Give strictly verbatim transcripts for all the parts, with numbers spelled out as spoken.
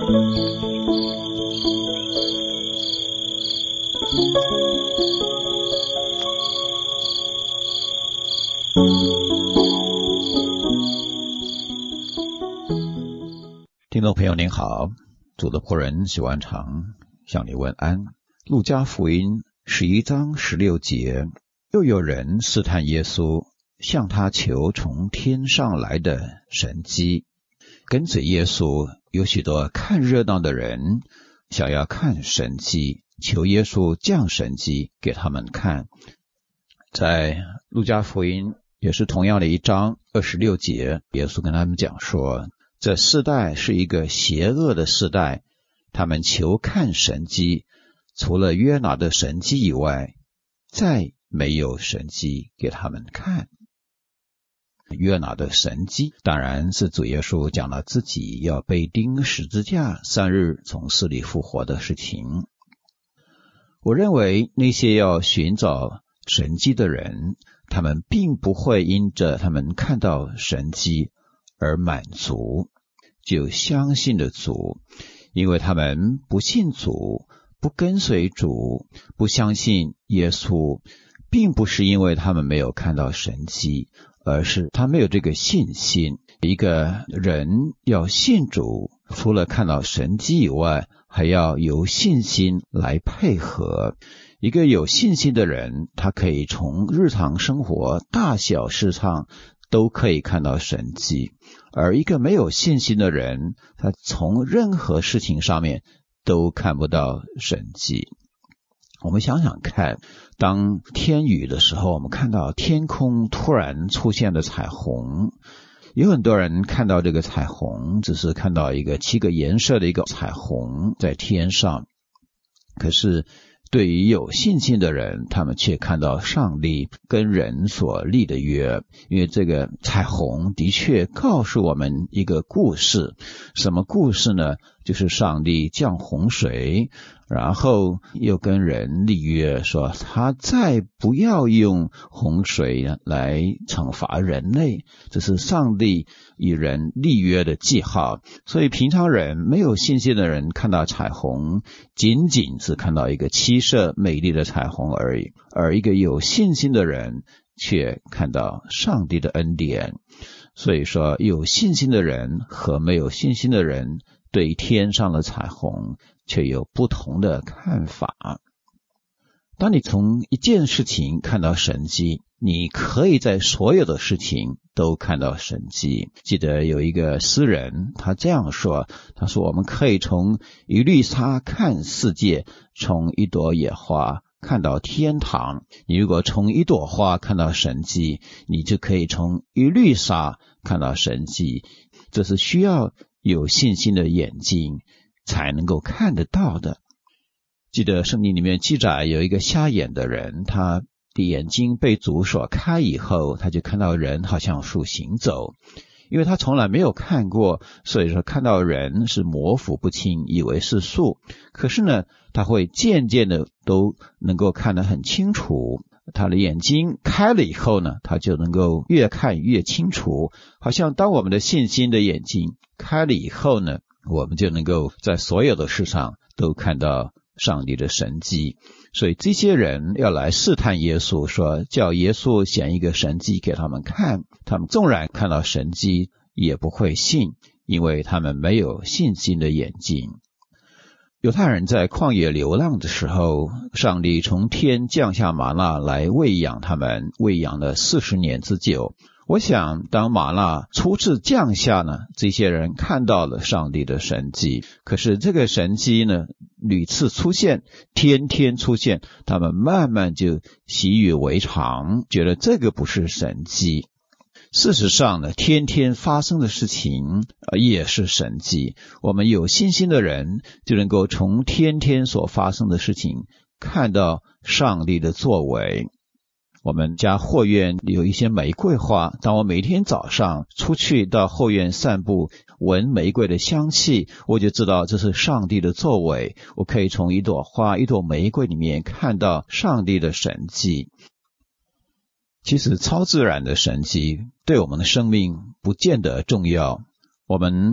听众朋友您好，主的仆人许万长向你问安。路加福音十一章十六节，又有人试探耶稣，向他求从天上来的神迹。跟随耶稣有许多看热闹的人，想要看神迹，求耶稣降神迹给他们看。在路加福音也是同样的一章二十六节，耶稣跟他们讲说，这世代是一个邪恶的世代，他们求看神迹，除了约拿的神迹以外，再没有神迹给他们看。约拿的神迹当然是主耶稣讲了自己要被钉十字架，三日从死里复活的事情。我认为那些要寻找神迹的人，他们并不会因着他们看到神迹而满足，就相信了主，因为他们不信主，不跟随主，不相信耶稣，并不是因为他们没有看到神迹，而是他没有这个信心。一个人要信主，除了看到神迹以外，还要有信心来配合。一个有信心的人，他可以从日常生活大小事上都可以看到神迹，而一个没有信心的人，他从任何事情上面都看不到神迹。我们想想看，当天雨的时候，我们看到天空突然出现了彩虹，有很多人看到这个彩虹只是看到一个七个颜色的一个彩虹在天上，可是对于有信心的人，他们却看到上帝跟人所立的约。因为这个彩虹的确告诉我们一个故事。什么故事呢？就是上帝降洪水，然后又跟人立约，说他再不要用洪水来惩罚人类，这是上帝与人立约的记号。所以平常人没有信心的人看到彩虹，仅仅是看到一个七色美丽的彩虹而已，而一个有信心的人却看到上帝的恩典。所以说，有信心的人和没有信心的人对天上的彩虹却有不同的看法。当你从一件事情看到神迹，你可以在所有的事情都看到神迹。记得有一个诗人，他这样说，他说我们可以从一粒沙看世界，从一朵野花看到天堂。你如果从一朵花看到神迹，你就可以从一粒沙看到神迹。这是需要有信心的眼睛才能够看得到的。记得圣经里面记载，有一个瞎眼的人，他的眼睛被主所开以后，他就看到人好像树行走。因为他从来没有看过，所以说看到人是模糊不清，以为是树。可是呢，他会渐渐的都能够看得很清楚。他的眼睛开了以后呢，他就能够越看越清楚。好像当我们的信心的眼睛开了以后呢，我们就能够在所有的事上都看到上帝的神迹。所以这些人要来试探耶稣，说叫耶稣显一个神迹给他们看，他们纵然看到神迹也不会信，因为他们没有信心的眼睛。犹太人在旷野流浪的时候，上帝从天降下玛纳来喂养他们，喂养了四十年之久。我想当玛纳初次降下呢，这些人看到了上帝的神迹，可是这个神迹呢屡次出现，天天出现，他们慢慢就习以为常，觉得这个不是神迹。事实上呢，天天发生的事情也是神迹。我们有信心的人就能够从天天所发生的事情看到上帝的作为。我们家后院有一些玫瑰花，当我每天早上出去到后院散步，闻玫瑰的香气，我就知道这是上帝的作为。我可以从一朵花，一朵玫瑰里面看到上帝的神迹。其实超自然的神迹对我们的生命不见得重要，我们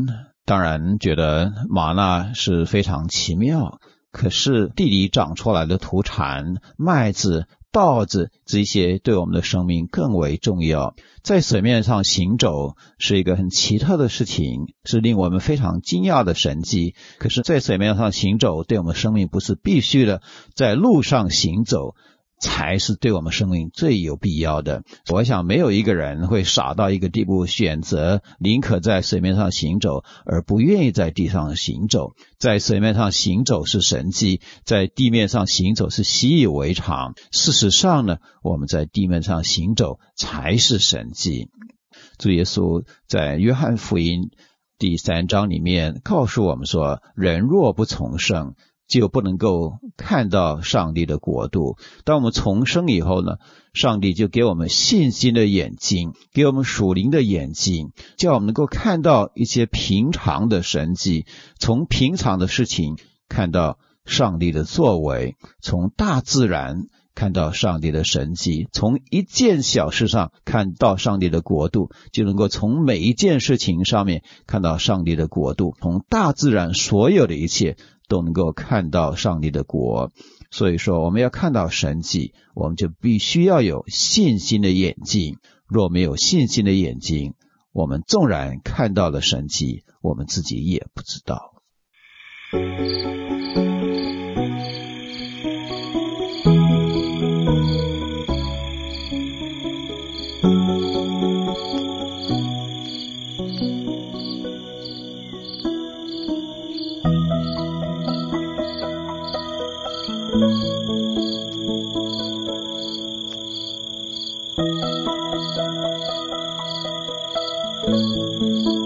当然觉得玛纳是非常奇妙，可是地里长出来的土产，麦子、稻子，这些对我们的生命更为重要。在水面上行走是一个很奇特的事情，是令我们非常惊讶的神迹。可是在水面上行走对我们生命不是必须的，在路上行走才是对我们生命最有必要的。我想没有一个人会傻到一个地步，选择宁可在水面上行走而不愿意在地上行走。在水面上行走是神迹，在地面上行走是习以为常。事实上呢，我们在地面上行走才是神迹。主耶稣在约翰福音第三章里面告诉我们说，人若不重生，就不能够看到上帝的国度。当我们重生以后呢，上帝就给我们信心的眼睛，给我们属灵的眼睛，叫我们能够看到一些平常的神迹，从平常的事情看到上帝的作为，从大自然看到上帝的神迹，从一件小事上看到上帝的国度，就能够从每一件事情上面看到上帝的国度，从大自然所有的一切都能够看到上帝的国。所以说我们要看到神迹，我们就必须要有信心的眼睛。若没有信心的眼睛，我们纵然看到了神迹，我们自己也不知道。 Thank you.